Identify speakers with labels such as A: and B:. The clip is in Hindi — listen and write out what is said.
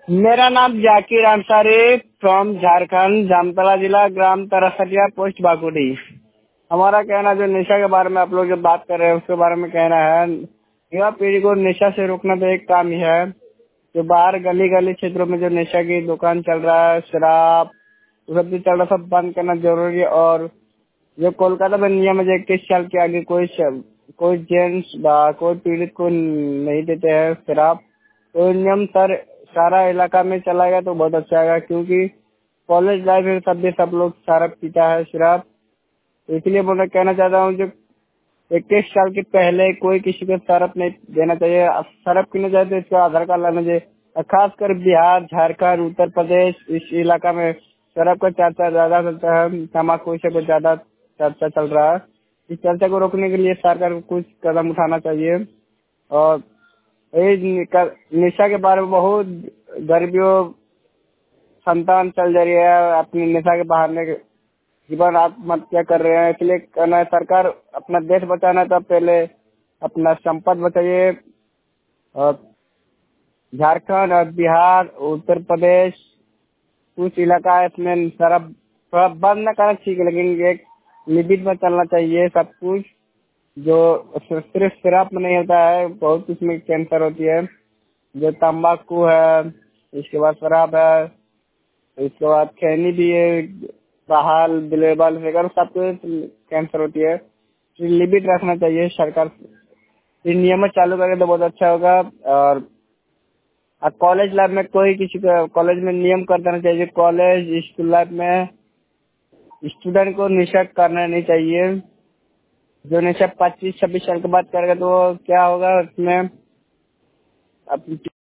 A: मेरा नाम जाकिर अंसारी फ्रॉम झारखंड, जामताड़ा जिला, ग्राम तरसरिया, पोस्ट बाकुड़ी। हमारा कहना जो नशा के बारे में आप लोग जो बात कर रहे हैं उसके बारे में कहना है, युवा पीढ़ी को नशा से रोकना तो एक काम ही है। जो बाहर गली गली क्षेत्रों में जो नशा की दुकान चल रहा है, शराब वो सब भी चल रहा है, सब बंद करना जरूरी है। और जो कोलकाता में नियम है, 21 साल के आगे कोई जेंट्स कोई पीड़ित को नहीं देते हैं शराब। तो नियम सारा इलाका में चलाएगा तो बहुत अच्छा है, क्योंकि कॉलेज लाइफ में तब भी सब लोग शराब पीता है शराब। तो इसलिए मैं कहना चाहता हूँ जो 21 साल के पहले कोई किसी को शराब नहीं देना चाहिए। अब शराब पीना चाहिए तो इसका आधार कार्ड लाना चाहिए। और खासकर बिहार, झारखंड, उत्तर प्रदेश, इस इलाका में शराब का चर्चा ज्यादा चलता है, तम्बाकू से कुछ ज्यादा चर्चा चल रहा है। इस चर्चा को रोकने के लिए सरकार को कुछ कदम उठाना चाहिए। और नशा के बारे में बहुत गरीबियों संतान चल जा रही है, अपनी नशा के बहाने जीवन आत्महत्या कर रहे हैं। इसलिए कहना है सरकार अपना देश बचाना है तो पहले अपना संपत्ति बचाइए। और झारखंड और बिहार, उत्तर प्रदेश कुछ इलाका है इसमें शराब थोड़ा बंद न करना ठीक है, लेकिन एक लिमिट में चलना चाहिए सब कुछ। जो सिर्फ शराब में नहीं होता है, बहुत इसमें कैंसर होती है। जो तम्बाकू है, इसके बाद शराब है, इसके बाद खैनी भी है, बहाल बिलेबल वगैरह सब कुछ कैंसर होती है। लिमिट रखना चाहिए सरकार। ये नियम चालू करें तो बहुत अच्छा होगा। और कॉलेज लाइफ में कोई किसी को कॉलेज में नियम कर देना चाहिए। कॉलेज स्कूल लाइफ में स्टूडेंट को नशा करना नहीं चाहिए। जो नशा 25-26 साल के बाद करेगा तो क्या होगा उसमें अब